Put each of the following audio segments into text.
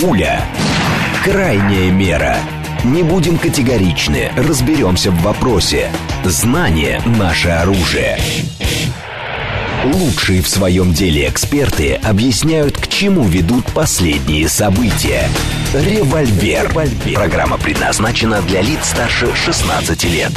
Пуля. Крайняя мера. Не будем категоричны, разберемся в вопросе. Знание – наше оружие. Лучшие в своем деле эксперты объясняют, к чему ведут последние события. Револьвер. Программа предназначена для лиц старше 16 лет.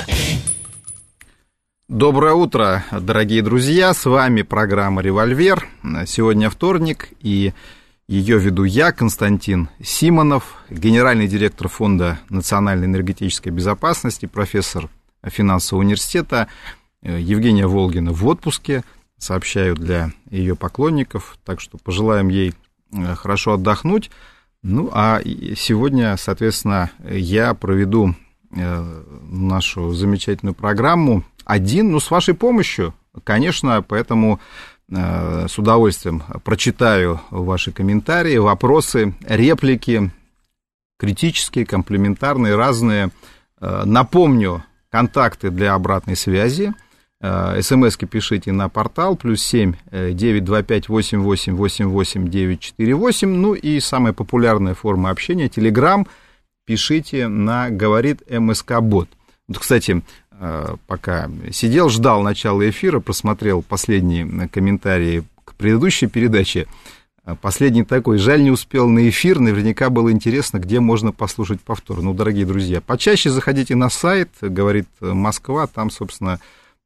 Доброе утро, дорогие друзья. С вами программа «Револьвер». Сегодня вторник, и ее веду я, Константин Симонов, генеральный директор Фонда национальной энергетической безопасности, профессор финансового университета. Евгения Волгина в отпуске, сообщаю для ее поклонников, так что пожелаем ей хорошо отдохнуть. Ну, а сегодня, соответственно, я проведу нашу замечательную программу один, с вашей помощью, конечно, поэтому с удовольствием прочитаю ваши комментарии, вопросы, реплики, критические, комплиментарные, разные. Напомню, контакты для обратной связи. СМСки пишите на портал +7 925 88 88 948. Ну и самая популярная форма общения — Telegram. Пишите на «Говорит МСК-бот». Вот, кстати, пока сидел, ждал начала эфира, просмотрел последние комментарии к предыдущей передаче. Последний такой: жаль, не успел на эфир, наверняка было интересно, где можно послушать повтор. Ну, дорогие друзья, почаще заходите на сайт «Говорит Москва», там, собственно,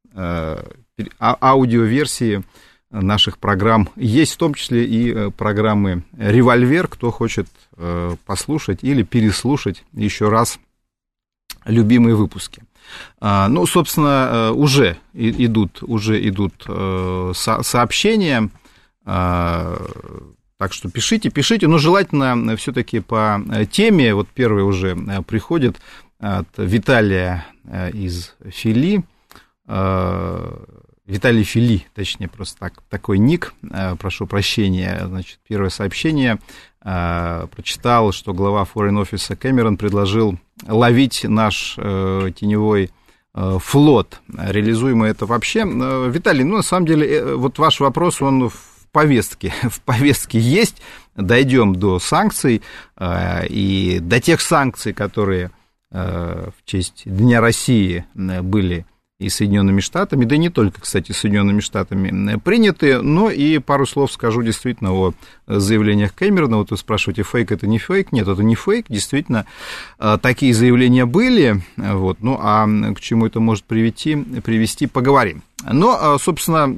аудиоверсии наших программ есть, в том числе и программы «Револьвер», кто хочет послушать или переслушать еще раз любимые выпуски. Ну, собственно, уже идут сообщения, так что пишите, но желательно все-таки по теме. Вот первый уже приходит от Виталия из Фили. Виталий Фили, точнее, просто такой ник, прошу прощения. Значит, первое сообщение: прочитал, что глава Foreign Office Кэмерон предложил ловить наш теневой флот. Реализуемо это вообще? Виталий, на самом деле, вот ваш вопрос, он в повестке есть. Дойдем до санкций, и до тех санкций, которые в честь Дня России были и Соединенными Штатами, да и не только, кстати, Соединенными Штатами приняты, но и пару слов скажу действительно о заявлениях Кэмерона. Вот вы спрашиваете, фейк это не фейк? Нет, это не фейк, действительно, такие заявления были, вот, ну, а к чему это может привести, поговорим. Но, собственно,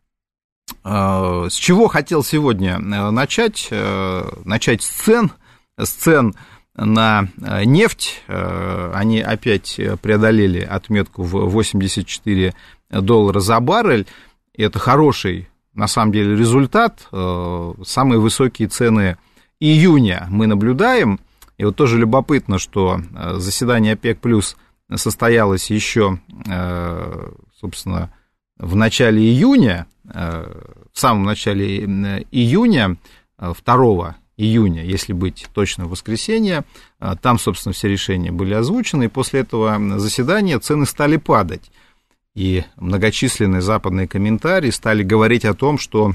с чего хотел сегодня начать? Начать с цен на нефть. Они опять преодолели отметку в $84 за баррель. И это хороший, на самом деле, результат. Самые высокие цены июня мы наблюдаем. И вот тоже любопытно, что заседание ОПЕК+ состоялось еще, собственно, в начале июня, в самом начале июня, 2 июня, если быть точно, в воскресенье. Там, собственно, все решения были озвучены, и после этого заседания цены стали падать. И многочисленные западные комментарии стали говорить о том, что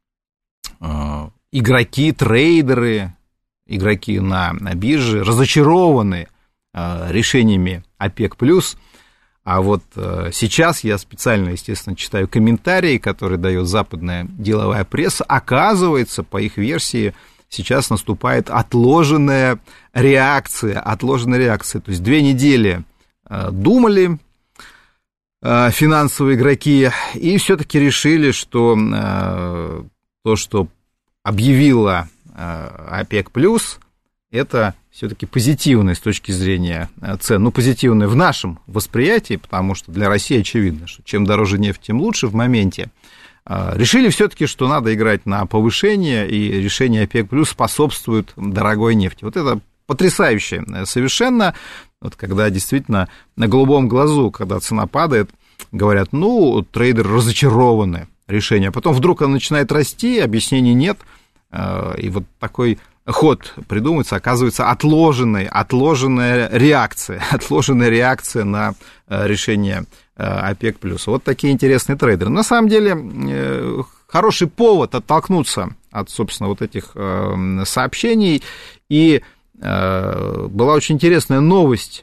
игроки, трейдеры, игроки на бирже разочарованы решениями ОПЕК+. А вот сейчас я специально, естественно, читаю комментарии, которые дает западная деловая пресса. Оказывается, по их версии, сейчас наступает отложенная реакция. То есть 2 недели думали финансовые игроки и все-таки решили, что то, что объявила ОПЕК+, это все-таки позитивное с точки зрения цен. Ну, позитивное в нашем восприятии, потому что для России очевидно, что чем дороже нефть, тем лучше в моменте. Решили все-таки, что надо играть на повышение, и решение ОПЕК+ способствует дорогой нефти. Вот это потрясающе совершенно. Вот когда действительно на голубом глазу, когда цена падает, говорят, трейдеры разочарованы решением. А потом вдруг она начинает расти, объяснений нет. И вот такой ход придумывается, оказывается, отложенная реакция на решение ОПЕК+. Вот такие интересные трейдеры. На самом деле, хороший повод оттолкнуться от, собственно, вот этих сообщений И была очень интересная новость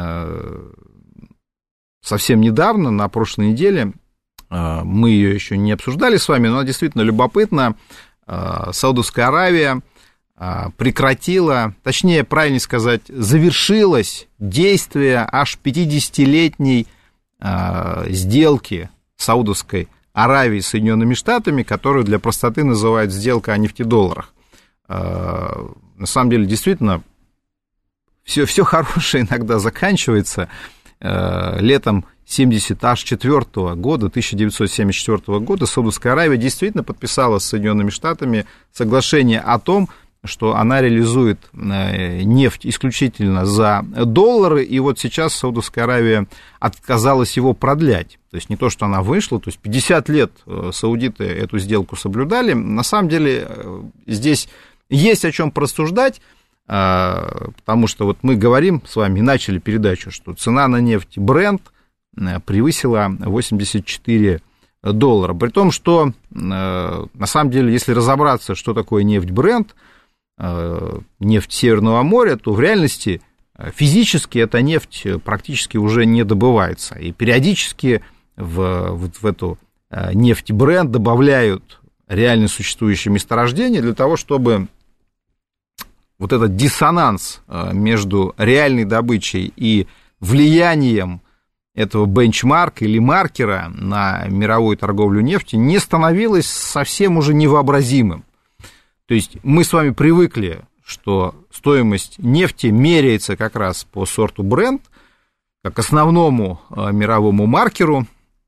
совсем недавно, на прошлой неделе, мы ее еще не обсуждали с вами, но она действительно любопытна. Саудовская Аравия прекратила, точнее, правильно сказать, завершилось действие аж 50-летней сделки Саудовской Аравии с Соединенными Штатами, которую для простоты называют сделка о нефтедолларах. На самом деле, действительно, все хорошее иногда заканчивается. Летом 1974 года Саудовская Аравия действительно подписала с Соединенными Штатами соглашение о том, что она реализует нефть исключительно за доллары, и вот сейчас Саудовская Аравия отказалась его продлять. То есть не то, что она вышла, то есть 50 лет саудиты эту сделку соблюдали. На самом деле здесь есть о чем порассуждать, потому что вот мы говорим с вами, начали передачу, что цена на нефть Brent превысила $84. При том, что на самом деле, если разобраться, что такое нефть Brent, нефть Северного моря, то в реальности физически эта нефть практически уже не добывается. И периодически в эту нефть Brent добавляют реально существующие месторождения для того, чтобы вот этот диссонанс между реальной добычей и влиянием этого бенчмарка или маркера на мировую торговлю нефтью не становилось совсем уже невообразимым. То есть мы с вами привыкли, что стоимость нефти меряется как раз по сорту Brent, как основному мировому маркеру.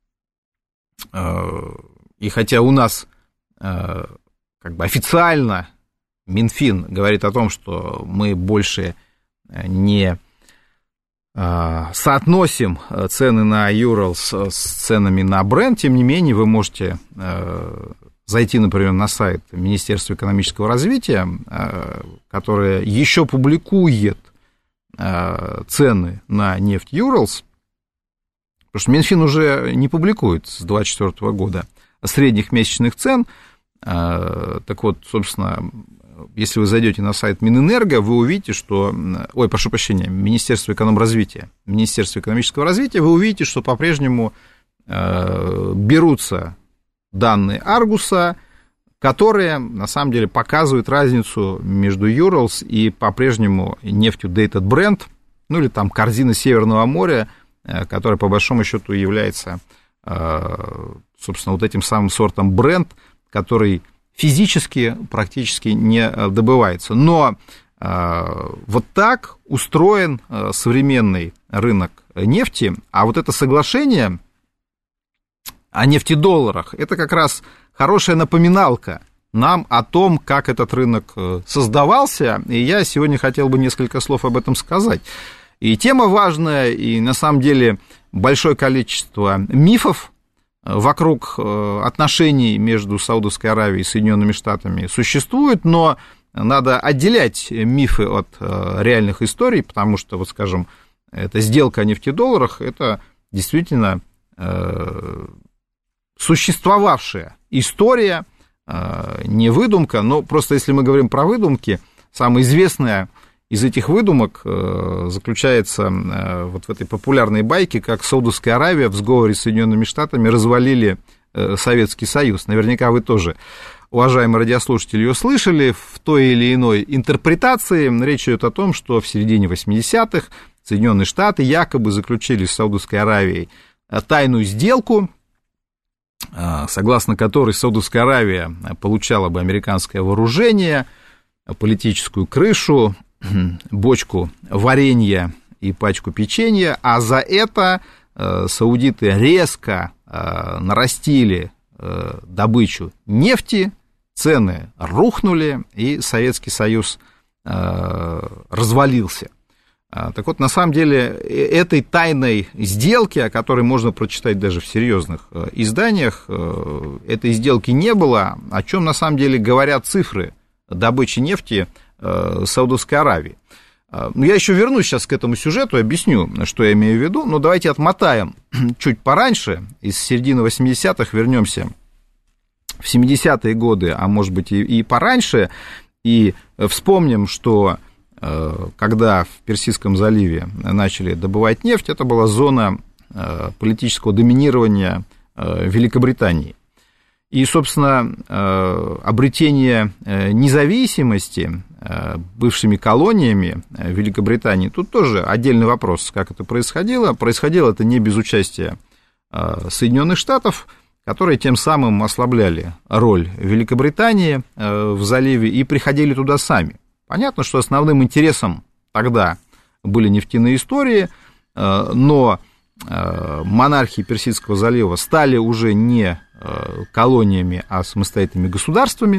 И хотя у нас как бы официально Минфин говорит о том, что мы больше не соотносим цены на Urals с ценами на Brent, тем не менее вы можете зайти, например, на сайт Министерства экономического развития, которое еще публикует цены на нефть Urals, потому что Минфин уже не публикует с 2024 года средних месячных цен. Так вот, собственно, если вы зайдете на сайт Минэнерго, вы увидите, что... Ой, прошу прощения, Министерство экономразвития. Министерство экономического развития, вы увидите, что по-прежнему берутся данные Аргуса, которые, на самом деле, показывают разницу между Urals и по-прежнему нефтью Dated Brent, ну, или там корзина Северного моря, которая, по большому счету, является, собственно, вот этим самым сортом Brent, который физически практически не добывается. Но вот так устроен современный рынок нефти, а вот это соглашение о нефтедолларах, это как раз хорошая напоминалка нам о том, как этот рынок создавался, и я сегодня хотел бы несколько слов об этом сказать. И тема важная, и на самом деле большое количество мифов вокруг отношений между Саудовской Аравией и Соединенными Штатами существует, но надо отделять мифы от реальных историй, потому что, вот скажем, эта сделка о нефтедолларах, это действительно существовавшая история, не выдумка, но просто если мы говорим про выдумки, самая известная из этих выдумок заключается вот в этой популярной байке, как Саудовская Аравия в сговоре с Соединенными Штатами развалили Советский Союз. Наверняка вы тоже, уважаемые радиослушатели, ее слышали в той или иной интерпретации. Речь идет о том, что в середине 80-х Соединенные Штаты якобы заключили с Саудовской Аравией тайную сделку, согласно которой Саудовская Аравия получала бы американское вооружение, политическую крышу, бочку варенья и пачку печенья, а за это саудиты резко нарастили добычу нефти, цены рухнули, и Советский Союз развалился. Так вот, на самом деле, этой тайной сделки, о которой можно прочитать даже в серьезных изданиях, этой сделки не было, о чем на самом деле говорят цифры добычи нефти Саудовской Аравии. Я еще вернусь сейчас к этому сюжету, объясню, что я имею в виду, но давайте отмотаем чуть пораньше, из середины 80-х вернемся в 70-е годы, а может быть и пораньше, И вспомним, что когда в Персидском заливе начали добывать нефть, это была зона политического доминирования Великобритании. И, собственно, обретение независимости бывшими колониями Великобритании, тут тоже отдельный вопрос, как это происходило. Происходило это не без участия Соединенных Штатов, которые тем самым ослабляли роль Великобритании в заливе и приходили туда сами. Понятно, что основным интересом тогда были нефтяные истории, но монархии Персидского залива стали уже не колониями, а самостоятельными государствами.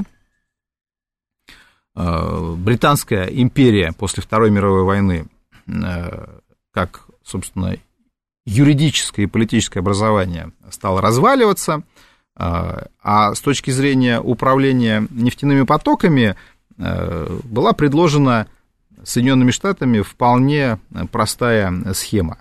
Британская империя после Второй мировой войны, как, собственно, юридическое и политическое образование, стало разваливаться, а с точки зрения управления нефтяными потоками была предложена Соединенными Штатами вполне простая схема.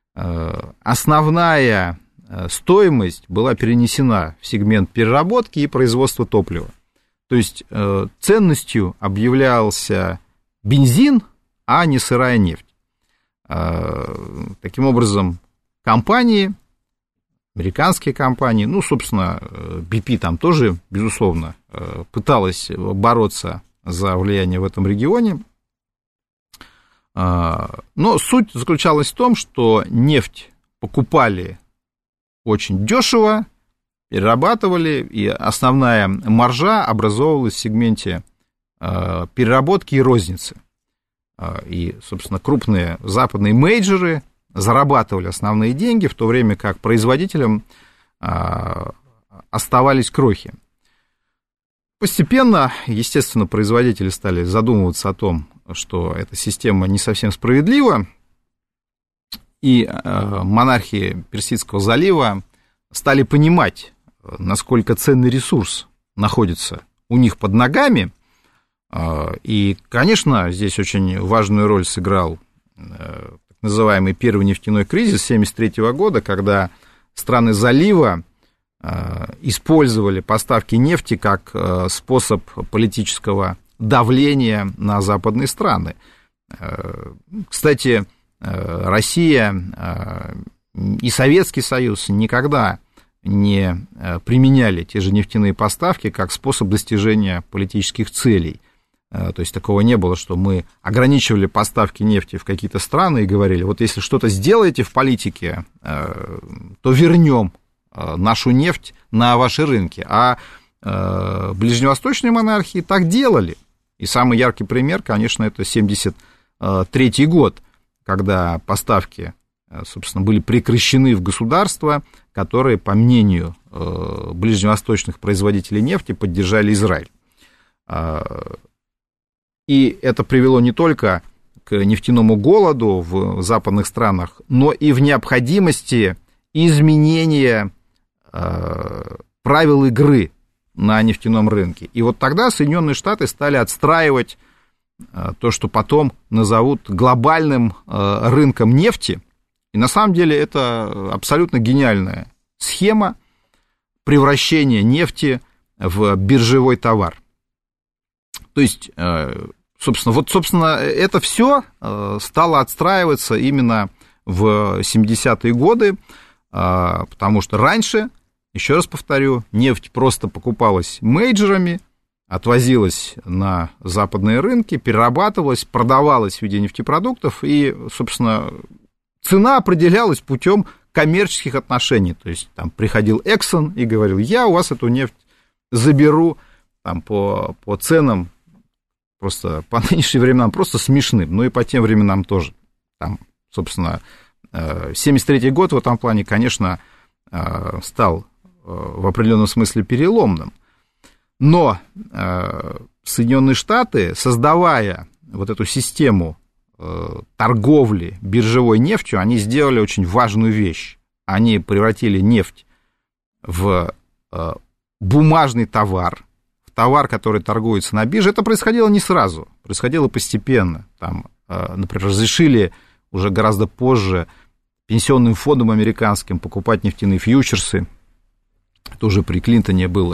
Основная стоимость была перенесена в сегмент переработки и производства топлива. То есть ценностью объявлялся бензин, а не сырая нефть. Таким образом, компании, американские компании, ну, собственно, BP там тоже, безусловно, пыталась бороться за влияние в этом регионе. Но суть заключалась в том, что нефть покупали очень дешево, перерабатывали, и основная маржа образовывалась в сегменте переработки и розницы. И, собственно, крупные западные мейджоры зарабатывали основные деньги, в то время как производителям оставались крохи. Постепенно, естественно, производители стали задумываться о том, что эта система не совсем справедлива, и монархии Персидского залива стали понимать, насколько ценный ресурс находится у них под ногами. И, конечно, здесь очень важную роль сыграл так называемый первый нефтяной кризис 1973 года, когда страны залива использовали поставки нефти как способ политического давления на западные страны. Кстати, Россия и Советский Союз никогда не применяли те же нефтяные поставки как способ достижения политических целей. То есть такого не было, что мы ограничивали поставки нефти в какие-то страны и говорили, вот если что-то сделаете в политике, то вернем нашу нефть на ваши рынки. А ближневосточные монархии так делали. И самый яркий пример, конечно, это 1973 год, когда поставки, собственно, были прекращены в государства, которые, по мнению ближневосточных производителей нефти, поддержали Израиль. И это привело не только к нефтяному голоду в западных странах, но и в необходимости изменения правил игры на нефтяном рынке. И вот тогда Соединенные Штаты стали отстраивать то, что потом назовут глобальным рынком нефти. И на самом деле это абсолютно гениальная схема превращения нефти в биржевой товар. То есть, собственно, это все стало отстраиваться именно в 70-е годы, потому что раньше, еще раз повторю, нефть просто покупалась мейджорами, отвозилась на западные рынки, перерабатывалась, продавалась в виде нефтепродуктов, и, собственно, цена определялась путем коммерческих отношений. То есть там приходил Exxon и говорил, я у вас эту нефть заберу там, по ценам, просто по нынешним временам просто смешным, ну и по тем временам тоже. Там, собственно, 1973 год в этом плане, конечно, стал в определенном смысле переломным. Но Соединенные Штаты, создавая вот эту систему торговли биржевой нефтью, они сделали очень важную вещь. Они превратили нефть в бумажный товар, в товар, который торгуется на бирже. Это происходило не сразу, происходило постепенно. Там, например, разрешили уже гораздо позже пенсионным фондам американским покупать нефтяные фьючерсы. Это уже при Клинтоне было.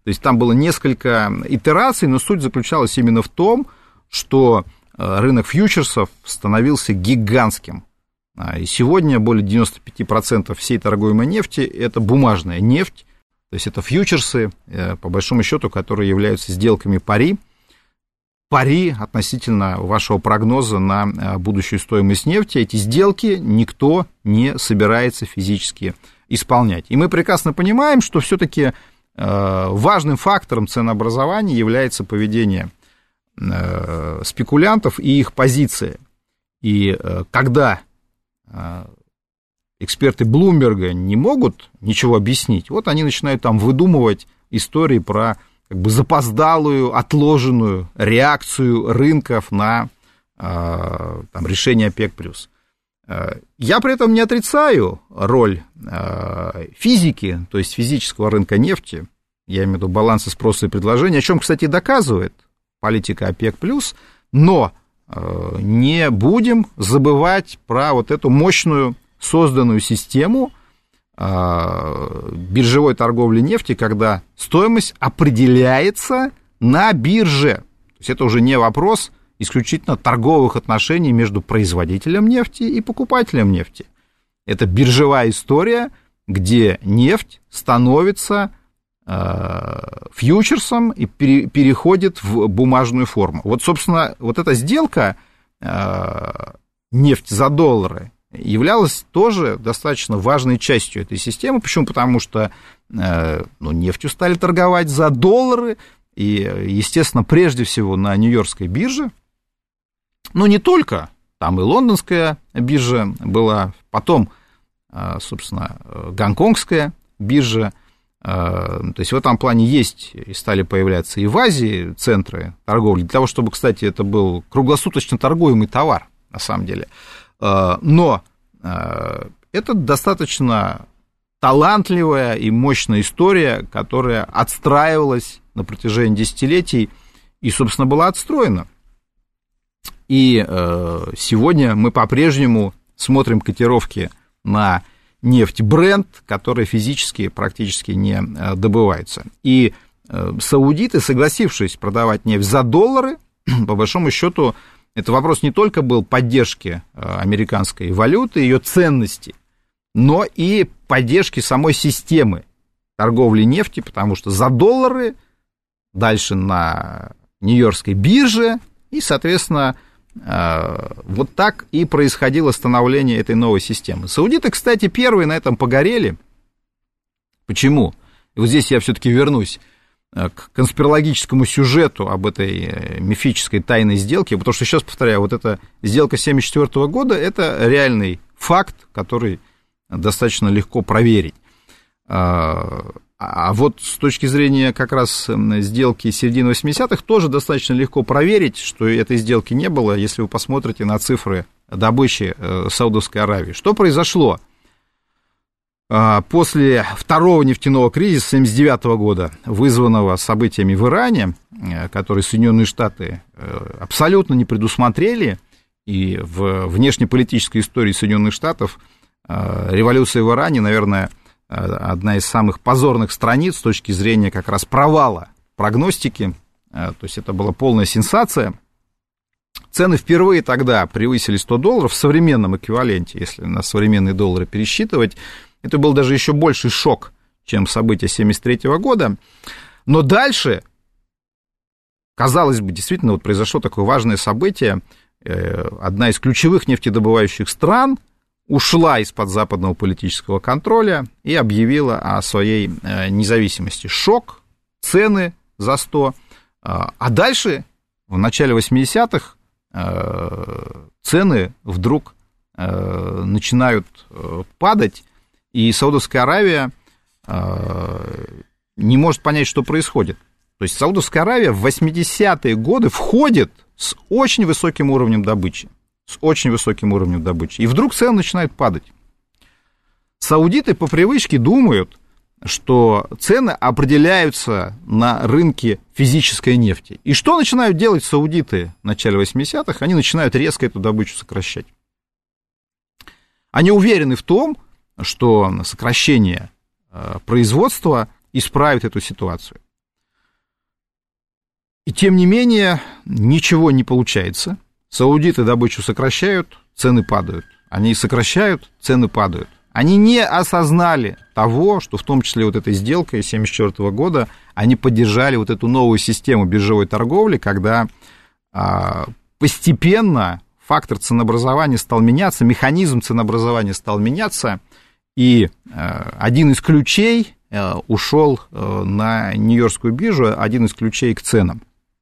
То есть там было несколько итераций, но суть заключалась именно в том, что рынок фьючерсов становился гигантским. И сегодня более 95% всей торгуемой нефти – это бумажная нефть, то есть это фьючерсы, по большому счету, которые являются сделками пари относительно вашего прогноза на будущую стоимость нефти. Эти сделки никто не собирается физически исполнять. И мы прекрасно понимаем, что все-таки важным фактором ценообразования является поведение спекулянтов и их позиции. И когда эксперты Блумберга не могут ничего объяснить, вот они начинают там выдумывать истории про как бы запоздалую, отложенную реакцию рынков на там, решение ОПЕК+. Я при этом не отрицаю роль физики, то есть физического рынка нефти, я имею в виду баланса спроса и предложения, о чем, кстати, доказывает политика ОПЕК+, но не будем забывать про вот эту мощную созданную систему биржевой торговли нефти, когда стоимость определяется на бирже. То есть это уже не вопрос исключительно торговых отношений между производителем нефти и покупателем нефти. Это биржевая история, где нефть становится фьючерсом и переходит в бумажную форму. Вот, собственно, вот эта сделка нефть за доллары являлась тоже достаточно важной частью этой системы. Почему? Потому что нефтью стали торговать за доллары, и, естественно, прежде всего на Нью-Йоркской бирже, но не только, там и лондонская биржа была, потом, собственно, гонконгская биржа. То есть в этом плане есть и стали появляться и в Азии центры торговли, для того, чтобы, кстати, это был круглосуточно торгуемый товар, на самом деле. Но это достаточно талантливая и мощная история, которая отстраивалась на протяжении десятилетий и, собственно, была отстроена. И сегодня мы по-прежнему смотрим котировки на нефть Brent, которая физически практически не добывается. И саудиты, согласившись продавать нефть за доллары, по большому счету, это вопрос не только был поддержки американской валюты, ее ценности, но и поддержки самой системы торговли нефти, потому что за доллары дальше на Нью-Йоркской бирже, и, соответственно, вот так и происходило становление этой новой системы. Саудиты, кстати, первые на этом погорели. Почему? И вот здесь я все-таки вернусь к конспирологическому сюжету об этой мифической тайной сделке, потому что, еще раз повторяю, вот эта сделка 1974 года, это реальный факт, который достаточно легко проверить. А вот с точки зрения как раз сделки середины 80-х тоже достаточно легко проверить, что этой сделки не было, если вы посмотрите на цифры добычи Саудовской Аравии. Что произошло? После второго нефтяного кризиса 1979 года, вызванного событиями в Иране, которые Соединенные Штаты абсолютно не предусмотрели, и в внешнеполитической истории Соединенных Штатов революция в Иране, наверное, одна из самых позорных страниц с точки зрения как раз провала прогностики, то есть это была полная сенсация. Цены впервые тогда превысили $100 в современном эквиваленте, если на современные доллары пересчитывать. Это был даже еще больший шок, чем события 1973 года. Но дальше, казалось бы, действительно вот произошло такое важное событие. Одна из ключевых нефтедобывающих стран ушла из-под западного политического контроля и объявила о своей независимости. Шок, цены за 100. А дальше, в начале 80-х, цены вдруг начинают падать, и Саудовская Аравия не может понять, что происходит. То есть Саудовская Аравия в 80-е годы входит с очень высоким уровнем добычи. И вдруг цены начинают падать. Саудиты по привычке думают, что цены определяются на рынке физической нефти. И что начинают делать саудиты в начале 80-х? Они начинают резко эту добычу сокращать. Они уверены в том, что сокращение производства исправит эту ситуацию. И тем не менее, ничего не получается. Саудиты добычу сокращают, цены падают. Они сокращают, цены падают. Они не осознали того, что в том числе вот этой сделкой 1974 года они поддержали вот эту новую систему биржевой торговли, когда постепенно фактор ценообразования стал меняться, механизм ценообразования стал меняться, и один из ключей ушел на Нью-Йоркскую биржу, один из ключей к ценам.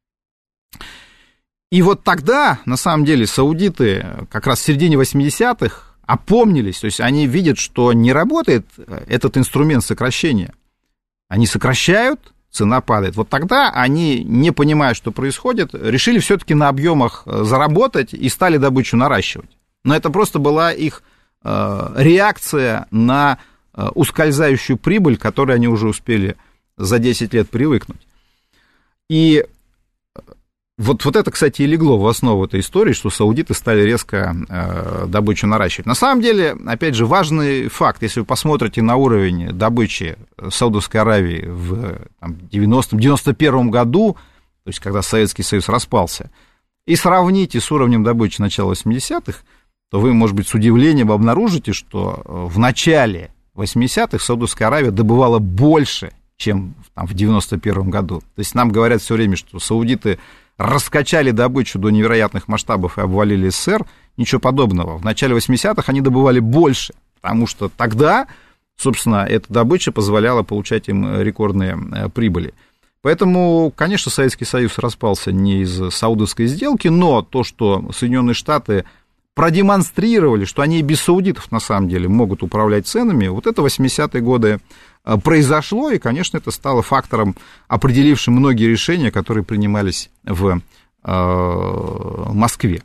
И вот тогда, на самом деле, саудиты как раз в середине 80-х опомнились, то есть они видят, что не работает этот инструмент сокращения. Они сокращают, цена падает. Вот тогда они, не понимая, что происходит, решили все-таки на объемах заработать и стали добычу наращивать. Но это просто была их реакция на ускользающую прибыль, к которой они уже успели за 10 лет привыкнуть. И вот это, кстати, и легло в основу этой истории, что саудиты стали резко добычу наращивать. На самом деле, опять же, важный факт, если вы посмотрите на уровень добычи Саудовской Аравии в 90-91 году, то есть когда Советский Союз распался, и сравните с уровнем добычи начала 80-х, то вы, может быть, с удивлением обнаружите, что в начале 80-х Саудовская Аравия добывала больше, чем в 91 году. То есть нам говорят все время, что саудиты раскачали добычу до невероятных масштабов и обвалили СССР. Ничего подобного. В начале 80-х они добывали больше, потому что тогда, собственно, эта добыча позволяла получать им рекордные прибыли. Поэтому, конечно, Советский Союз распался не из саудовской сделки, но то, что Соединенные Штаты продемонстрировали, что они и без саудитов, на самом деле, могут управлять ценами, вот это 80-е годы произошло, и, конечно, это стало фактором, определившим многие решения, которые принимались в Москве.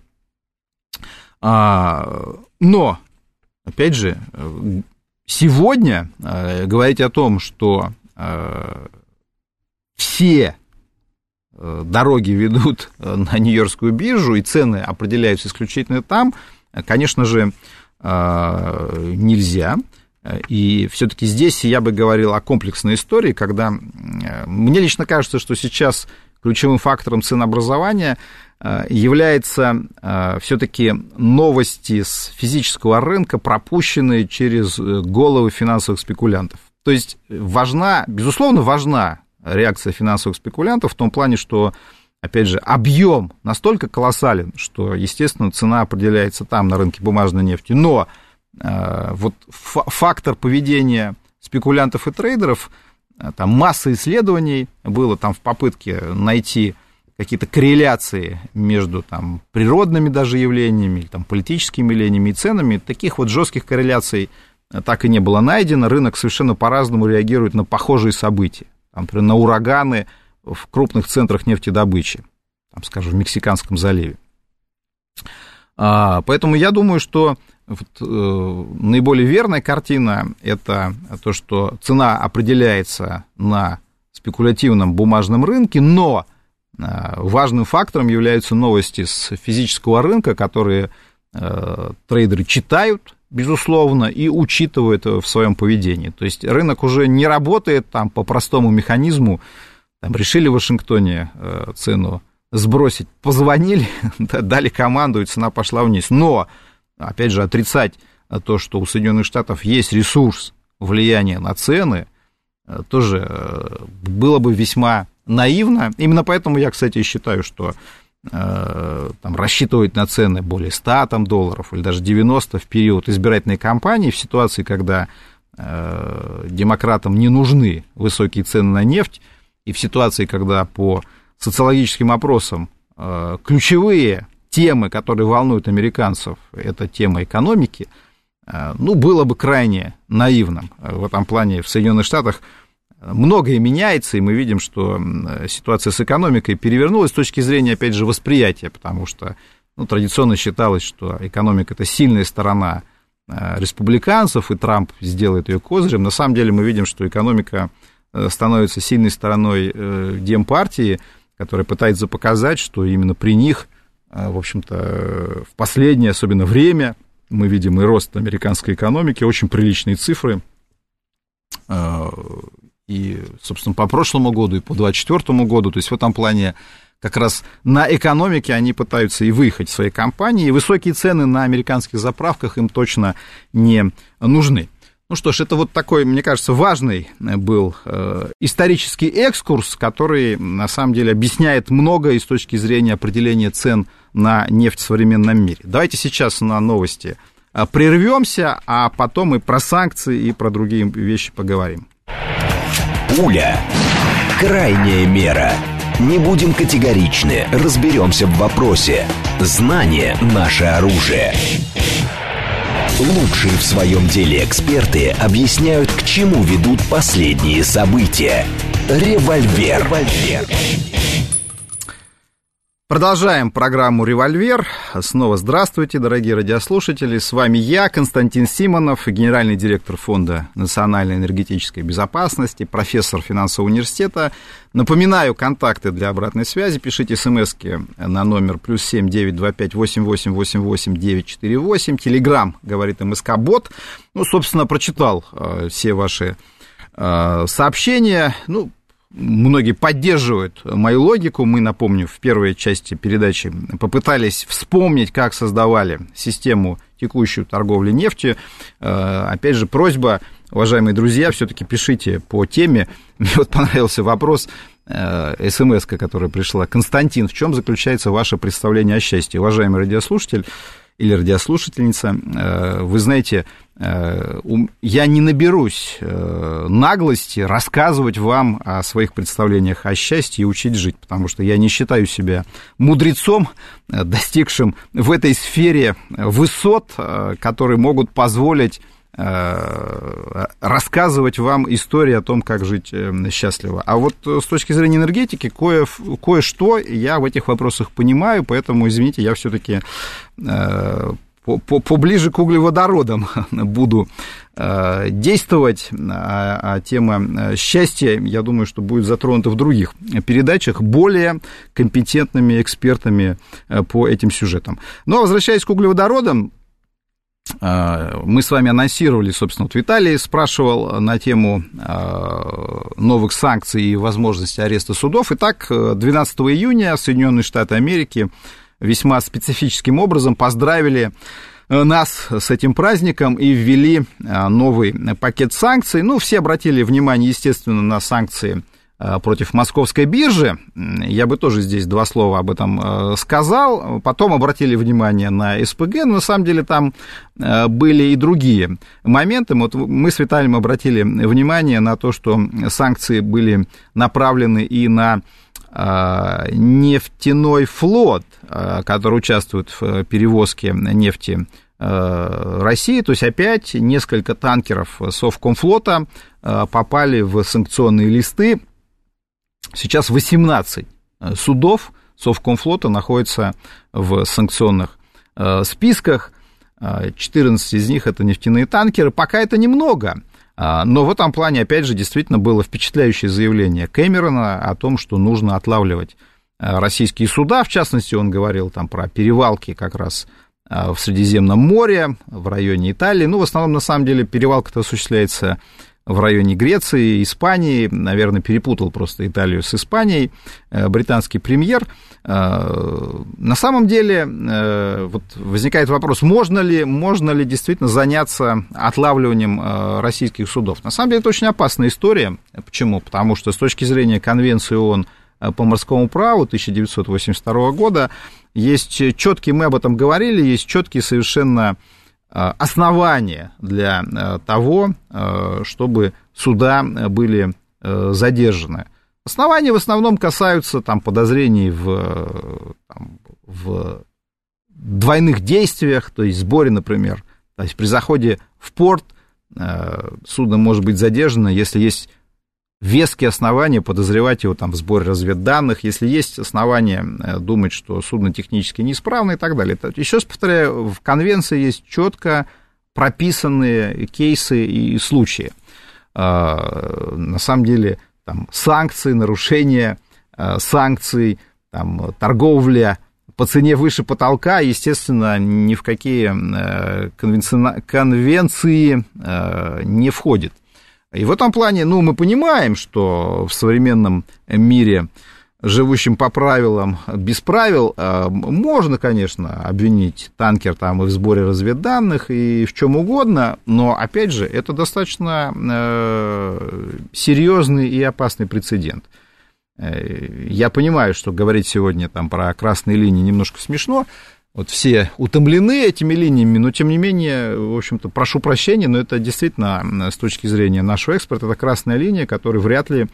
Но, опять же, сегодня говорить о том, что все дороги ведут на Нью-Йоркскую биржу, и цены определяются исключительно там, конечно же, нельзя. И все-таки здесь я бы говорил о комплексной истории, когда мне лично кажется, что сейчас ключевым фактором ценообразования является все-таки новости с физического рынка, пропущенные через головы финансовых спекулянтов. То есть безусловно, важна реакция финансовых спекулянтов в том плане, что, опять же, объем настолько колоссален, что, естественно, цена определяется там, на рынке бумажной нефти, но вот фактор поведения спекулянтов и трейдеров, там масса исследований было там в попытке найти какие-то корреляции между там природными даже явлениями, там, политическими явлениями и ценами. Таких вот жестких корреляций так и не было найдено. Рынок совершенно по-разному реагирует на похожие события. Там, например, на ураганы в крупных центрах нефтедобычи, там, скажем, в Мексиканском заливе. Поэтому я думаю, что наиболее верная картина – это то, что цена определяется на спекулятивном бумажном рынке, но важным фактором являются новости с физического рынка, которые трейдеры читают, безусловно, и учитывают в своем поведении. То есть рынок уже не работает там по простому механизму. Там решили в Вашингтоне цену сбросить, позвонили, дали команду, и цена пошла вниз. Но, опять же, отрицать то, что у Соединенных Штатов есть ресурс влияния на цены, тоже было бы весьма наивно. Именно поэтому я, кстати, считаю, что там, рассчитывать на цены более $100 или даже 90 в период избирательной кампании, в ситуации, когда демократам не нужны высокие цены на нефть, и в ситуации, когда по социологическим опросам ключевые темы, которые волнуют американцев, это тема экономики, было бы крайне наивным. В этом плане в Соединенных Штатах многое меняется, и мы видим, что ситуация с экономикой перевернулась с точки зрения, опять же, восприятия, потому что традиционно считалось, что экономика – это сильная сторона республиканцев, и Трамп сделает ее козырем. На самом деле мы видим, что экономика становится сильной стороной Демпартии, которая пытается показать, что именно при них, в общем-то, в последнее, особенно время, мы видим и рост американской экономики, очень приличные цифры. И, собственно, по прошлому году и по 2024 году, то есть в этом плане как раз на экономике они пытаются и выехать в своей компании, и высокие цены на американских заправках им точно не нужны. Ну что ж, это вот такой, мне кажется, важный был исторический экскурс, который, на самом деле, объясняет многое с точки зрения определения цен на нефть в современном мире. Давайте сейчас на новости прервемся, а потом и про санкции, и про другие вещи поговорим. Пуля. Крайняя мера. Не будем категоричны, разберемся в вопросе. Знание – наше оружие. Лучшие в своем деле эксперты объясняют, к чему ведут последние события. Револьвер. Продолжаем программу «Револьвер». Снова здравствуйте, дорогие радиослушатели. С вами я, Константин Симонов, генеральный директор Фонда национальной энергетической безопасности, профессор финансового университета. Напоминаю, контакты для обратной связи. Пишите смски на номер +7 925 88 88 948. Телеграм, говорит МСК-бот. Ну, собственно, прочитал все ваши сообщения. Ну, многие поддерживают мою логику. Мы, напомню, в первой части передачи попытались вспомнить, как создавали систему текущую торговли нефтью. Опять же, просьба, уважаемые друзья, все-таки пишите по теме. Мне вот понравился вопрос, смс-ка, которая пришла. Константин, в чем заключается ваше представление о счастье? Уважаемый радиослушатель или радиослушательница, вы знаете, я не наберусь наглости рассказывать вам о своих представлениях о счастье и учить жить, потому что я не считаю себя мудрецом, достигшим в этой сфере высот, которые могут позволить рассказывать вам истории о том, как жить счастливо. А вот с точки зрения энергетики кое-что я в этих вопросах понимаю, поэтому, извините, я все-таки поближе к углеводородам буду действовать, а тема счастья, я думаю, что будет затронута в других передачах более компетентными экспертами по этим сюжетам. Но, возвращаясь к углеводородам, мы с вами анонсировали, собственно, вот Виталий спрашивал на тему новых санкций и возможности ареста судов. Итак, 12 июня Соединенные Штаты Америки весьма специфическим образом поздравили нас с этим праздником и ввели новый пакет санкций. Ну, все обратили внимание, естественно, на санкции против московской биржи. Я бы тоже здесь два слова об этом сказал. Потом обратили внимание на СПГ, но на самом деле там были и другие моменты. Вот мы с Виталием обратили внимание на то, что санкции были направлены и на нефтяной флот, который участвует в перевозке нефти России. То есть опять несколько танкеров Совкомфлота попали в санкционные листы. Сейчас 18 судов Совкомфлота находятся в санкционных списках. 14 из них это нефтяные танкеры. Пока это немного. Но в этом плане, опять же, действительно было впечатляющее заявление Кэмерона о том, что нужно отлавливать российские суда. В частности, он говорил там про перевалки как раз в Средиземном море, в районе Италии. Ну, в основном, на самом деле, перевалка-то осуществляется в районе Греции, Испании. Наверное, перепутал просто Италию с Испанией британский премьер. На самом деле, вот возникает вопрос, можно ли действительно заняться отлавливанием российских судов. На самом деле, это очень опасная история. Почему? Потому что с точки зрения Конвенции ООН по морскому праву 1982 года есть четкие, мы об этом говорили, есть четкие совершенно основания для того, чтобы суда были задержаны. Основания в основном касаются там, подозрений в двойных действиях, то есть сборе, например. То есть при заходе в порт судно может быть задержано, если есть веские основания подозревать его там, в сборе разведданных, если есть основания думать, что судно технически неисправно и так далее. Еще раз повторяю, в Конвенции есть четко прописанные кейсы и случаи. На самом деле, там, санкции, нарушения санкций, там, торговля по цене выше потолка, естественно, ни в какие конвенции не входит. И в этом плане, ну, мы понимаем, что в современном мире живущим по правилам, без правил, можно, конечно, обвинить танкер там и в сборе разведданных, и в чем угодно, но, опять же, это достаточно серьезный и опасный прецедент. Я понимаю, что говорить сегодня там про красные линии немножко смешно, вот все утомлены этими линиями, но, тем не менее, в общем-то, прошу прощения, но это действительно, с точки зрения нашего экспорта, это красная линия, которую вряд ли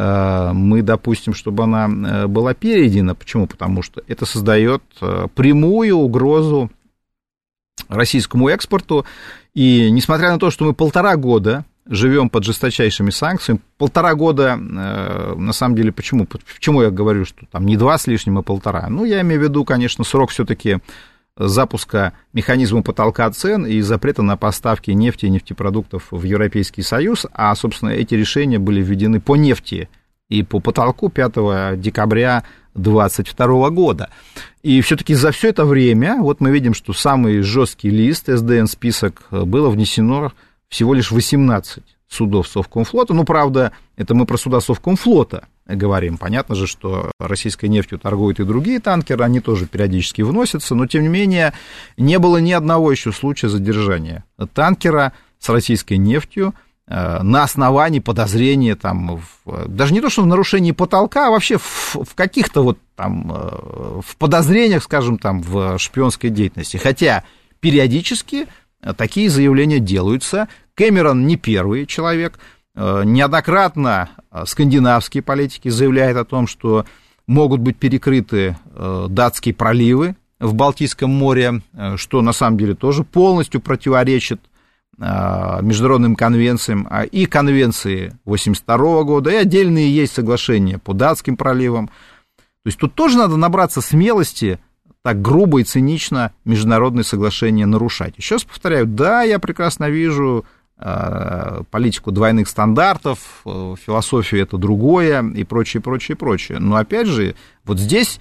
мы допустим, чтобы она была перейдена. Почему? Потому что это создает прямую угрозу российскому экспорту, и несмотря на то, что мы 1,5 года живем под жесточайшими санкциями, 1,5 года, на самом деле, почему я говорю, что там не 2 с лишним, а 1,5? Ну, я имею в виду, конечно, срок все-таки запуска механизма потолка цен и запрета на поставки нефти и нефтепродуктов в Европейский Союз, а, собственно, эти решения были введены по нефти и по потолку 5 декабря 2022 года. И все-таки за все это время, вот мы видим, что самый жесткий лист, СДН-список, было внесено всего лишь 18 судов Совкомфлота. Ну, правда, это мы про суда Совкомфлота говорим. Понятно же, что российской нефтью торгуют и другие танкеры, они тоже периодически вносятся, но, тем не менее, не было ни одного еще случая задержания танкера с российской нефтью на основании подозрения, там, даже не то, что в нарушении потолка, а вообще в каких-то вот там, в подозрениях, скажем, там, в шпионской деятельности. Хотя периодически такие заявления делаются. Кэмерон не первый человек. Неоднократно скандинавские политики заявляют о том, что могут быть перекрыты датские проливы в Балтийском море, что на самом деле тоже полностью противоречит международным конвенциям, и конвенции 1982 года, и отдельные есть соглашения по датским проливам. То есть тут тоже надо набраться смелости так грубо и цинично международные соглашения нарушать. Еще раз повторяю, да, я прекрасно вижу политику двойных стандартов, философию это другое и прочее, прочее, прочее. Но опять же, вот здесь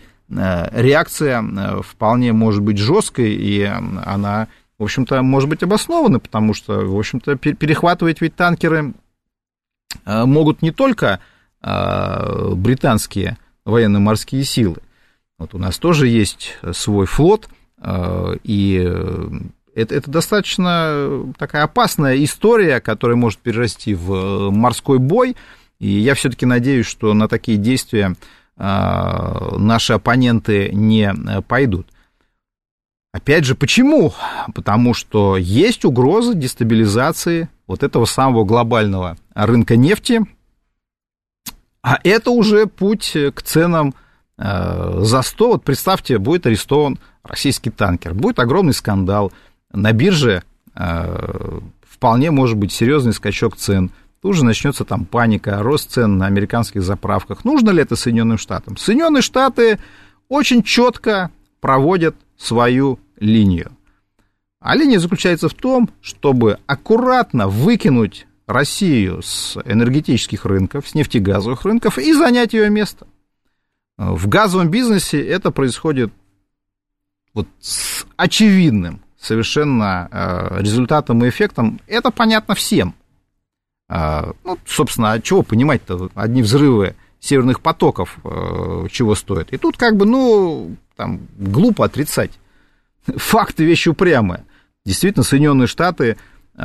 реакция вполне может быть жесткой, и она, в общем-то, может быть обоснована, потому что, в общем-то, перехватывать ведь танкеры могут не только британские военно-морские силы. Вот у нас тоже есть свой флот, и это достаточно такая опасная история, которая может перерасти в морской бой, и я все-таки надеюсь, что на такие действия наши оппоненты не пойдут. Опять же, почему? Потому что есть угроза дестабилизации вот этого самого глобального рынка нефти, а это уже путь к ценам за 100. Вот представьте, будет арестован российский танкер, будет огромный скандал, на бирже вполне может быть серьезный скачок цен, тут же начнется там паника, рост цен на американских заправках. Нужно ли это Соединенным Штатам? Соединенные Штаты очень четко проводят свою линию. А линия заключается в том, чтобы аккуратно выкинуть Россию с энергетических рынков, с нефтегазовых рынков и занять ее место. В газовом бизнесе это происходит вот с очевидным совершенно результатом и эффектом. Это понятно всем. Ну, собственно, от чего понимать-то? Одни взрывы северных потоков чего стоят. И тут как бы, ну, там, глупо отрицать. Факты вещь упрямая. Действительно, Соединенные Штаты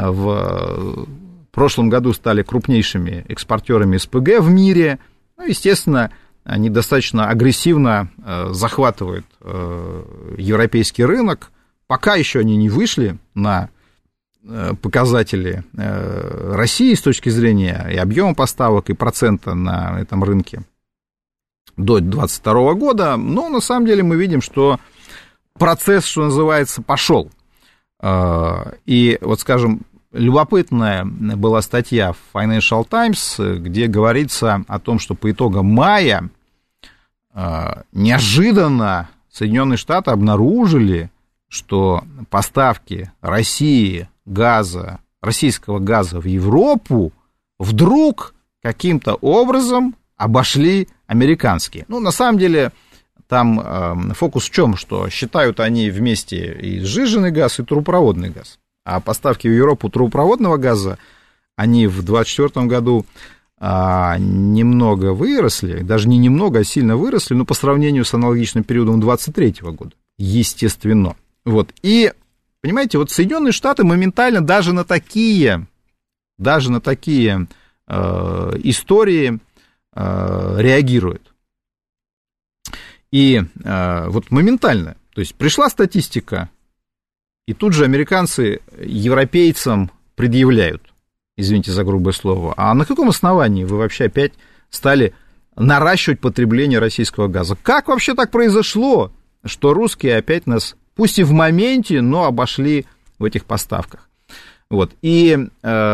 в прошлом году стали крупнейшими экспортерами СПГ в мире. Ну, естественно, они достаточно агрессивно захватывают европейский рынок. Пока еще они не вышли на показатели России с точки зрения и объема поставок, и процента на этом рынке до 2022 года, но на самом деле мы видим, что процесс, что называется, пошел. И вот, скажем, любопытная была статья в Financial Times, где говорится о том, что по итогам мая неожиданно Соединенные Штаты обнаружили, что поставки России газа, российского газа в Европу вдруг каким-то образом обошли американские. Ну, на самом деле, там фокус в чем? Что считают они вместе и сжиженный газ, и трубопроводный газ. А поставки в Европу трубопроводного газа, они в 2024 году немного выросли, даже не немного, а сильно выросли, но по сравнению с аналогичным периодом 2023 года, естественно. Вот. И, понимаете, вот Соединенные Штаты моментально даже на такие истории реагируют. И вот моментально, то есть пришла статистика, и тут же американцы европейцам предъявляют, извините за грубое слово, а на каком основании вы вообще опять стали наращивать потребление российского газа? Как вообще так произошло, что русские опять нас, пусть и в моменте, но обошли в этих поставках? Вот, и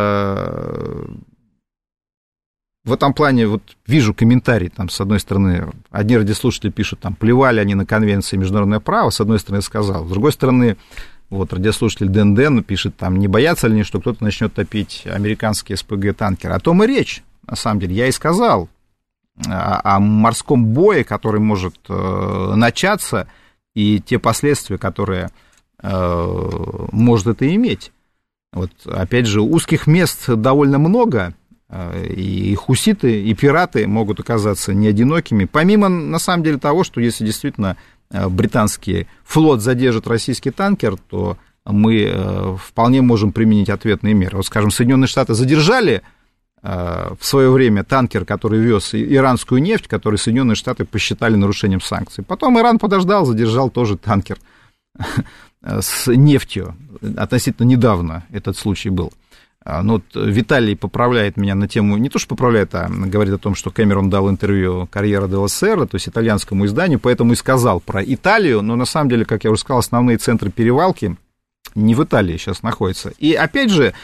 в этом плане вот вижу комментарии, там, с одной стороны, одни радиослушатели пишут, там, плевали они на конвенции международное право, с одной стороны, сказал, с другой стороны, вот, радиослушатель Дэн пишет, там, не боятся ли они, что кто-то начнет топить американские СПГ-танкеры. О том и речь, на самом деле, я и сказал о морском бое, который может начаться, и те последствия, которые может это иметь. Вот, опять же, узких мест довольно много, и хуситы, и пираты могут оказаться неодинокими, помимо, на самом деле, того, что если действительно британский флот задержит российский танкер, то мы вполне можем применить ответные меры. Вот, скажем, Соединенные Штаты задержали в свое время танкер, который вез иранскую нефть, который Соединенные Штаты посчитали нарушением санкций. Потом Иран подождал, задержал тоже танкер с нефтью. Относительно недавно этот случай был. Ну, вот Виталий поправляет меня на тему, не то что поправляет, а говорит о том, что Кэмерон дал интервью «Корьера делла Сера», то есть итальянскому изданию, поэтому и сказал про Италию, но на самом деле, как я уже сказал, основные центры перевалки не в Италии сейчас находятся. И опять же,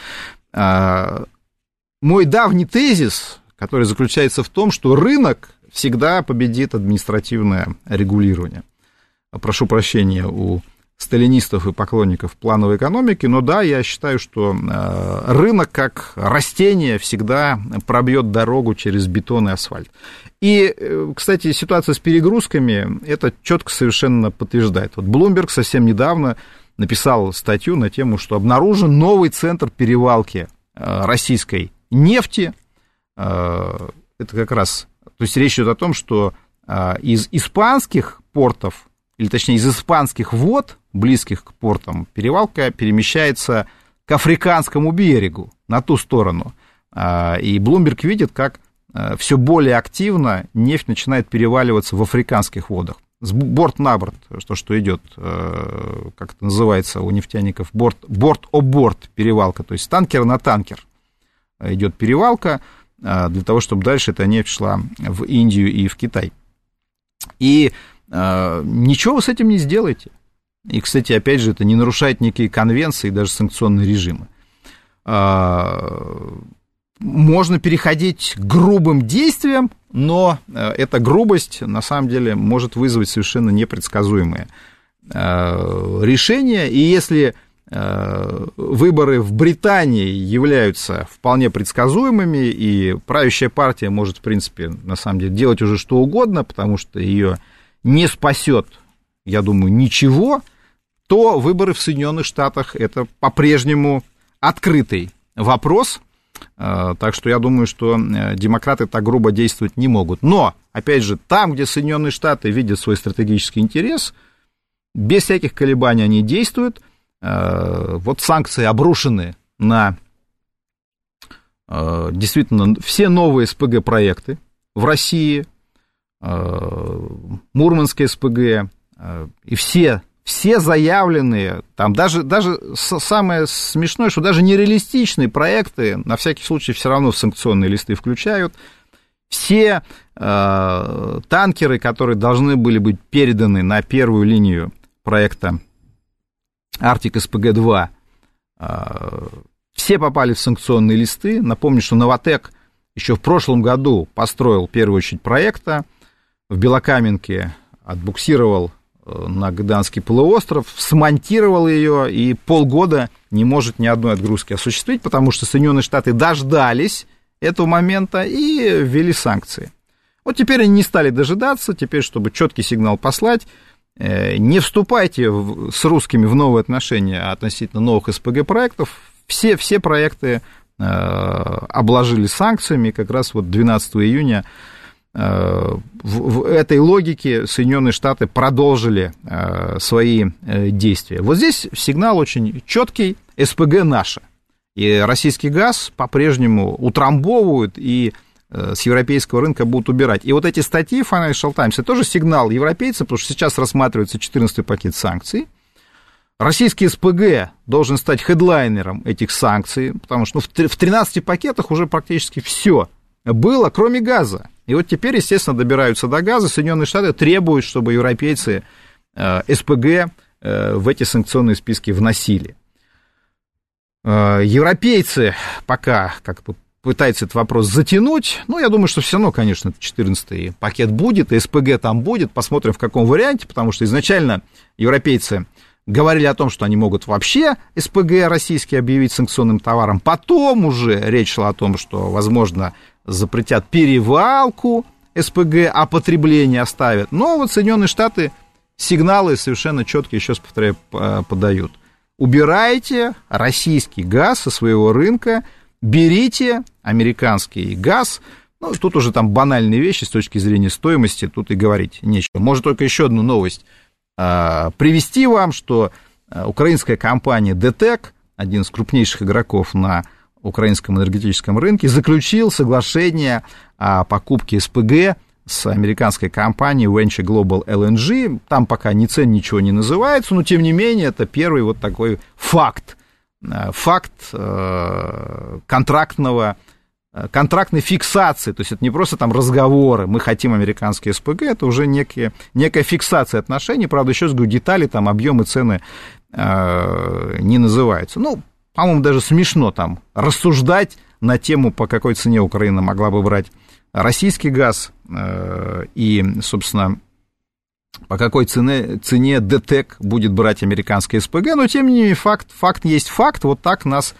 мой давний тезис, который заключается в том, что рынок всегда победит административное регулирование. Прошу прощения у сталинистов и поклонников плановой экономики, но да, я считаю, что рынок как растение всегда пробьет дорогу через бетон и асфальт. И, кстати, ситуация с перегрузками это четко совершенно подтверждает. Вот Bloomberg совсем недавно написал статью на тему, что обнаружен новый центр перевалки российской нефти. Это как раз, то есть речь идет о том, что из испанских портов, или точнее из испанских вод, близких к портам, перевалка перемещается к африканскому берегу, на ту сторону. И Bloomberg видит, как все более активно нефть начинает переваливаться в африканских водах. С борт на борт, что идет, как это называется у нефтяников, борт-о-борт перевалка, то есть танкер на танкер идет перевалка для того, чтобы дальше эта нефть шла в Индию и в Китай. И ничего вы с этим не сделаете. И, кстати, опять же, это не нарушает никакие конвенции, даже санкционные режимы. Можно переходить к грубым действиям, но эта грубость, на самом деле, может вызвать совершенно непредсказуемые решения. И если выборы в Британии являются вполне предсказуемыми, и правящая партия может, в принципе, на самом деле, делать уже что угодно, потому что ее не спасет, я думаю, ничего, то выборы в Соединенных Штатах – это по-прежнему открытый вопрос. Так что я думаю, что демократы так грубо действовать не могут. Но, опять же, там, где Соединенные Штаты видят свой стратегический интерес, без всяких колебаний они действуют. Вот санкции обрушены на действительно все новые СПГ-проекты в России, Мурманское СПГ, и все заявленные, там даже самое смешное, что даже нереалистичные проекты на всякий случай все равно в санкционные листы включают. Все танкеры, которые должны были быть переданы на первую линию проекта Арктик СПГ-2, все попали в санкционные листы. Напомню, что Новатэк еще в прошлом году построил первую очередь проекта, в Белокаменке отбуксировал на Гыданский полуостров, смонтировал ее и полгода не может ни одной отгрузки осуществить, потому что Соединенные Штаты дождались этого момента и ввели санкции. Вот теперь они не стали дожидаться, теперь, чтобы четкий сигнал послать, не вступайте с русскими в новые отношения относительно новых СПГ-проектов, все проекты обложили санкциями, как раз вот 12 июня в этой логике Соединенные Штаты продолжили свои действия. Вот здесь сигнал очень четкий: СПГ наша. И российский газ по-прежнему утрамбовывают и с европейского рынка будут убирать. И вот эти статьи Financial Times — это тоже сигнал европейцам, потому что сейчас рассматривается 14-й пакет санкций. Российский СПГ должен стать хедлайнером этих санкций, потому что в 13 пакетах уже практически все было, кроме газа. И вот теперь, естественно, добираются до газа. Соединенные Штаты требуют, чтобы европейцы СПГ в эти санкционные списки вносили. Европейцы пока как бы пытаются этот вопрос затянуть. Ну, я думаю, что все равно, конечно, 14-й пакет будет, и СПГ там будет. Посмотрим, в каком варианте, потому что изначально европейцы говорили о том, что они могут вообще СПГ российский объявить санкционным товаром. Потом уже речь шла о том, что, возможно, запретят перевалку СПГ, а потребление оставят. Но вот Соединенные Штаты сигналы совершенно четкие, еще раз повторяю, подают. Убирайте российский газ со своего рынка, берите американский газ. Ну, тут уже там банальные вещи с точки зрения стоимости, тут и говорить нечего. Может, только еще одну новость привести вам, что украинская компания ДТЭК, один из крупнейших игроков на украинском энергетическом рынке, заключил соглашение о покупке СПГ с американской компанией Venture Global LNG. Там пока ни цен, ничего не называется, но, тем не менее, это первый вот такой факт контрактной фиксации. То есть это не просто там разговоры, мы хотим американские СПГ, это уже некая фиксация отношений. Правда, еще раз говорю, детали, там, объемы, цены не называются. Ну, по-моему, даже смешно там рассуждать на тему, по какой цене Украина могла бы брать российский газ и, собственно, по какой цене ДТЭК будет брать американское СПГ, но, тем не менее, факт есть факт, вот так нас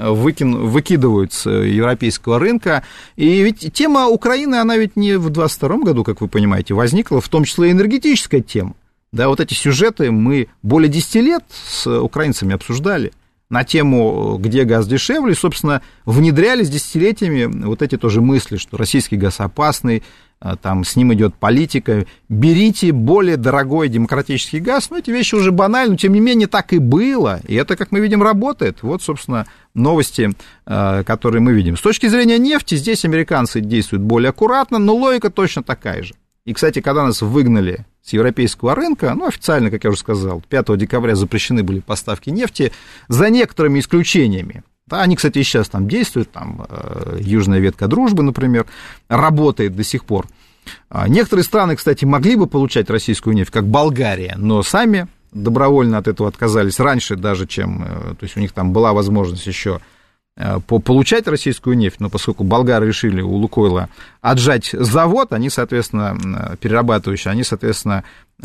выкидывают с европейского рынка. И ведь тема Украины, она ведь не в 22 году, как вы понимаете, возникла, в том числе и энергетическая тема. Да, вот эти сюжеты мы более 10 лет с украинцами обсуждали на тему, где газ дешевле, собственно, внедрялись десятилетиями вот эти тоже мысли, что российский газ опасный, там с ним идет политика, берите более дорогой демократический газ. Ну, эти вещи уже банальны, но, тем не менее, так и было, и это, как мы видим, работает. Вот, собственно, новости, которые мы видим. С точки зрения нефти, здесь американцы действуют более аккуратно, но логика точно такая же. И, кстати, когда нас выгнали с европейского рынка, ну, официально, как я уже сказал, 5 декабря запрещены были поставки нефти, за некоторыми исключениями. Да, они, кстати, и сейчас там действуют, там южная ветка дружбы, например, работает до сих пор. Некоторые страны, кстати, могли бы получать российскую нефть, как Болгария, но сами добровольно от этого отказались раньше даже, чем, то есть у них там была возможность еще получать российскую нефть, но поскольку болгары решили у Лукойла отжать завод, они, соответственно, перерабатывающие, они, соответственно,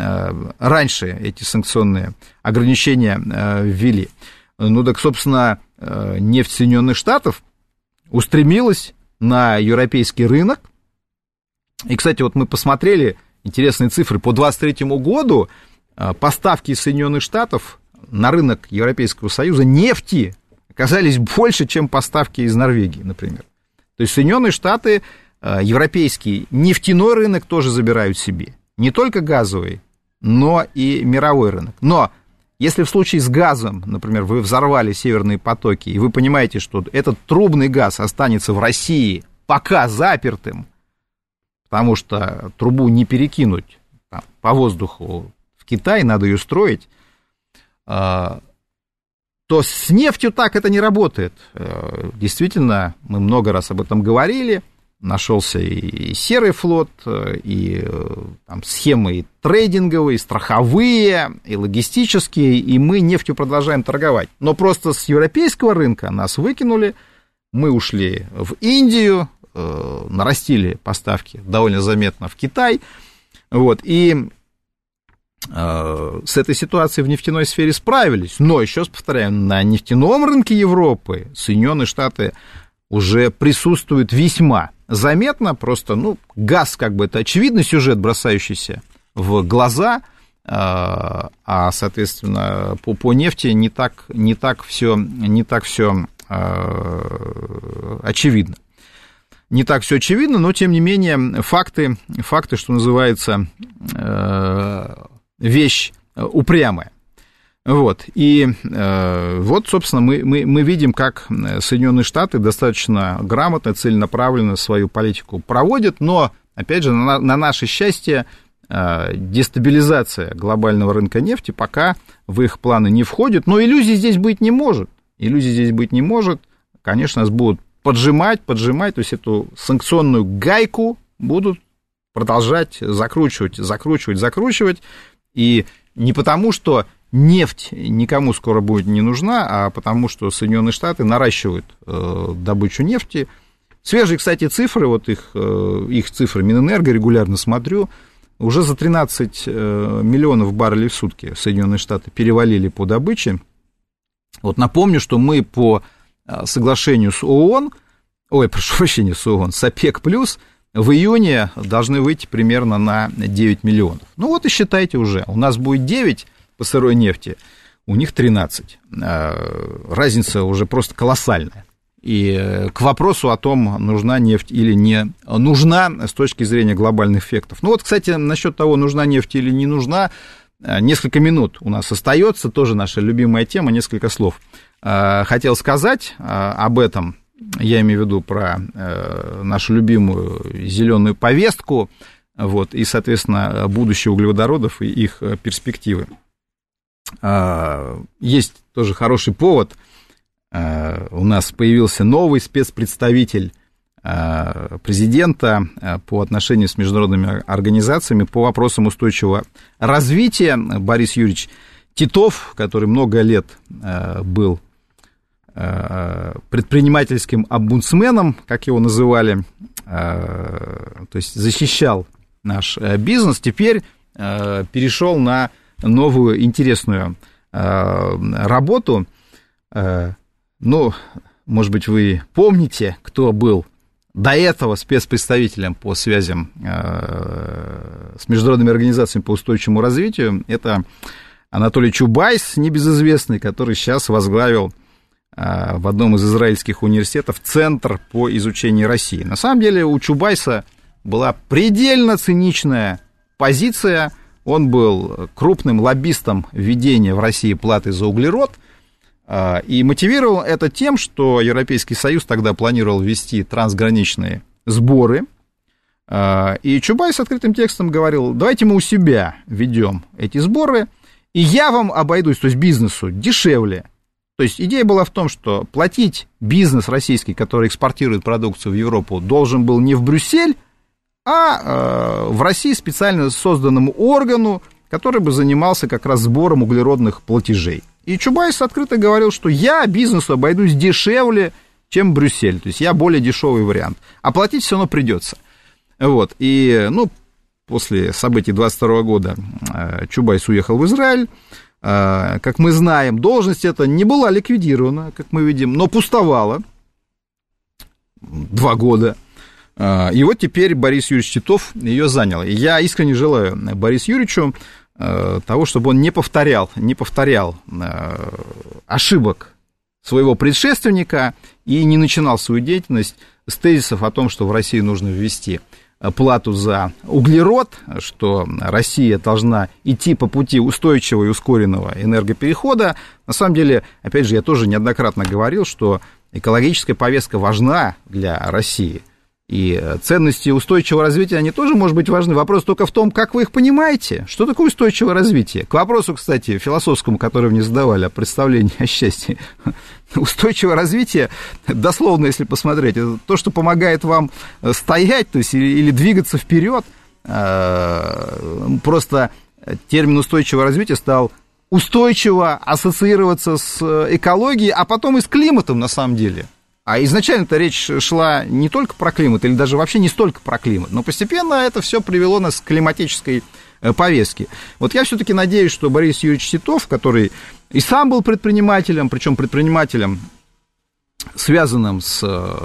раньше эти санкционные ограничения ввели. Ну так, собственно, нефть Соединенных Штатов устремилась на европейский рынок. И, кстати, вот мы посмотрели интересные цифры. По 2023 году поставки из Соединенных Штатов на рынок Европейского Союза нефти оказались больше, чем поставки из Норвегии, например. То есть Соединенные Штаты, европейский нефтяной рынок тоже забирают себе. Не только газовый, но и мировой рынок. Но если в случае с газом, например, вы взорвали северные потоки, и вы понимаете, что этот трубный газ останется в России пока запертым, потому что трубу не перекинуть там, по воздуху в Китай, надо ее строить, то с нефтью так это не работает. Действительно, мы много раз об этом говорили, нашелся и серый флот, и там, схемы и трейдинговые, и страховые, и логистические, и мы нефтью продолжаем торговать. Но просто с европейского рынка нас выкинули, мы ушли в Индию, нарастили поставки довольно заметно в Китай, вот, и с этой ситуацией в нефтяной сфере справились, но, еще раз повторяю, на нефтяном рынке Европы Соединенные Штаты уже присутствуют весьма заметно, просто, ну, газ, как бы, это очевидный сюжет, бросающийся в глаза, а, соответственно, по нефти не так все очевидно. Не так все очевидно, но, тем не менее, факты, что называется, вещь упрямая. Вот. И вот, собственно, мы видим, как Соединенные Штаты достаточно грамотно, целенаправленно свою политику проводят, но, опять же, на наше счастье, дестабилизация глобального рынка нефти пока в их планы не входит, но иллюзий здесь быть не может. Конечно, нас будут поджимать, то есть эту санкционную гайку будут продолжать закручивать, и не потому, что нефть никому скоро будет не нужна, а потому, что Соединенные Штаты наращивают добычу нефти. Свежие, кстати, цифры, вот их цифры Минэнерго регулярно смотрю, уже за 13 миллионов баррелей в сутки Соединенные Штаты перевалили по добыче. Вот напомню, что мы по соглашению с ООН, с ОПЕК+, в июне должны выйти примерно на 9 миллионов. Ну вот и считайте уже, у нас будет 9 по сырой нефти, у них 13. Разница уже просто колоссальная. И к вопросу о том, нужна нефть или не нужна с точки зрения глобальных эффектов. Ну вот, кстати, насчет того, нужна нефть или не нужна, несколько минут у нас остается, тоже наша любимая тема, несколько слов. Хотел сказать об этом, я имею в виду про нашу любимую зеленую повестку, вот, и, соответственно, будущее углеводородов и их перспективы. Есть тоже хороший повод. У нас появился новый спецпредставитель президента по отношению с международными организациями по вопросам устойчивого развития. Борис Юрьевич Титов, который много лет был предпринимательским омбудсменом, как его называли, то есть защищал наш бизнес, теперь перешел на новую интересную работу. Ну, может быть, вы помните, кто был до этого спецпредставителем по связям с международными организациями по устойчивому развитию. Это Анатолий Чубайс, небезызвестный, который сейчас возглавил в одном из израильских университетов Центр по изучению России. На самом деле у Чубайса была предельно циничная позиция. Он был крупным лоббистом введения в России платы за углерод. И мотивировал это тем, что Европейский Союз тогда планировал ввести трансграничные сборы. И Чубайс открытым текстом говорил: давайте мы у себя ведем эти сборы, и я вам обойдусь, то есть бизнесу, дешевле. То есть идея была в том, что платить бизнес российский, который экспортирует продукцию в Европу, должен был не в Брюссель, а в России специально созданному органу, который бы занимался как раз сбором углеродных платежей. И Чубайс открыто говорил, что я бизнесу обойдусь дешевле, чем Брюссель, то есть я более дешевый вариант, а платить все равно придется. Вот. И, после событий 22 года Чубайс уехал в Израиль. Как мы знаем, должность эта не была ликвидирована, как мы видим, но пустовала 2 года. И вот теперь Борис Юрьевич Титов ее занял. И я искренне желаю Борису Юрьевичу того, чтобы он не повторял ошибок своего предшественника и не начинал свою деятельность с тезисов о том, что в России нужно ввести плату за углерод, что Россия должна идти по пути устойчивого и ускоренного энергоперехода. На самом деле, опять же, я тоже неоднократно говорил, что экологическая повестка важна для России. И ценности устойчивого развития, они тоже, может быть, важны. Вопрос только в том, как вы их понимаете. Что такое устойчивое развитие? К вопросу, кстати, философскому, который мне задавали, о представлении о счастье. Устойчивое развитие, дословно, если посмотреть, это то, что помогает вам стоять, то есть или двигаться вперед. Просто термин устойчивое развитие стал устойчиво ассоциироваться с экологией, а потом и с климатом, на самом деле. А изначально-то речь шла не только про климат, или даже вообще не столько про климат, но постепенно это все привело нас к климатической повестке. Вот я все-таки надеюсь, что Борис Юрьевич Титов, который и сам был предпринимателем, причем предпринимателем, связанным с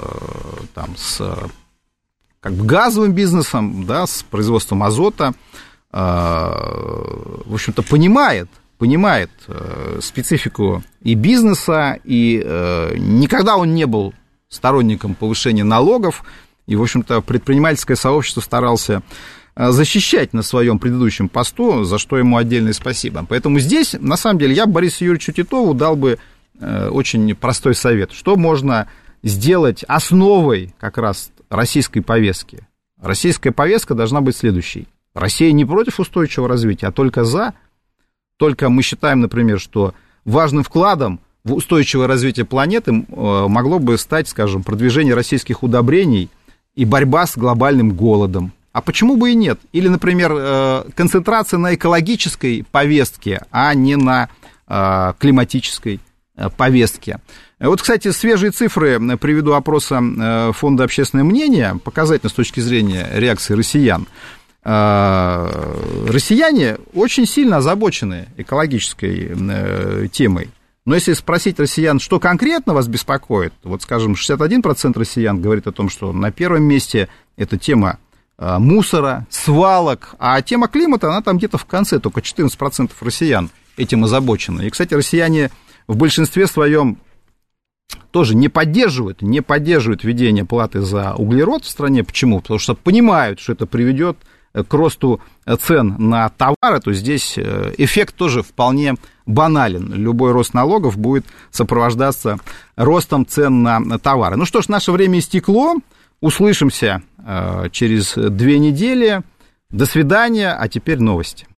как бы газовым бизнесом, да, с производством азота, в общем-то, понимает, понимает специфику и бизнеса, и никогда он не был сторонником повышения налогов, и, в общем-то, предпринимательское сообщество старался защищать на своем предыдущем посту, за что ему отдельное спасибо. Поэтому здесь, на самом деле, я Борису Юрьевичу Титову дал бы очень простой совет. Что можно сделать основой как раз российской повестки? Российская повестка должна быть следующей. Россия не против устойчивого развития, а только за. Только мы считаем, например, что важным вкладом в устойчивое развитие планеты могло бы стать, скажем, продвижение российских удобрений и борьба с глобальным голодом. А почему бы и нет? Или, например, концентрация на экологической повестке, а не на климатической повестке. Вот, кстати, свежие цифры приведу опроса Фонда общественное мнение, показательно с точки зрения реакции россиян. Россияне очень сильно озабочены экологической темой. Но если спросить россиян, что конкретно вас беспокоит, вот, скажем, 61% россиян говорит о том, что на первом месте это тема мусора, свалок, а тема климата, она там где-то в конце, только 14% россиян этим озабочены. И, кстати, россияне в большинстве своем тоже не поддерживают введение платы за углерод в стране. Почему? Потому что понимают, что это приведет к росту цен на товары, то здесь эффект тоже вполне банален. Любой рост налогов будет сопровождаться ростом цен на товары. Ну что ж, наше время истекло. Услышимся через 2 недели. До свидания, а теперь новости.